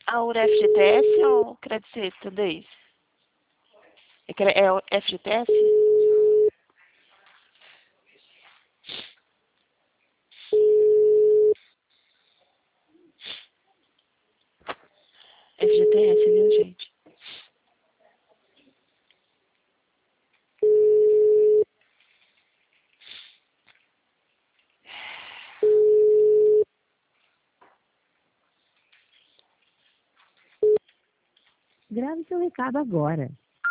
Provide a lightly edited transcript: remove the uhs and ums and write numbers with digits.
Aura FGTS ou Credit Suisse, tudo isso? É o FGTS? FGTS, viu, gente? Grave seu recado agora.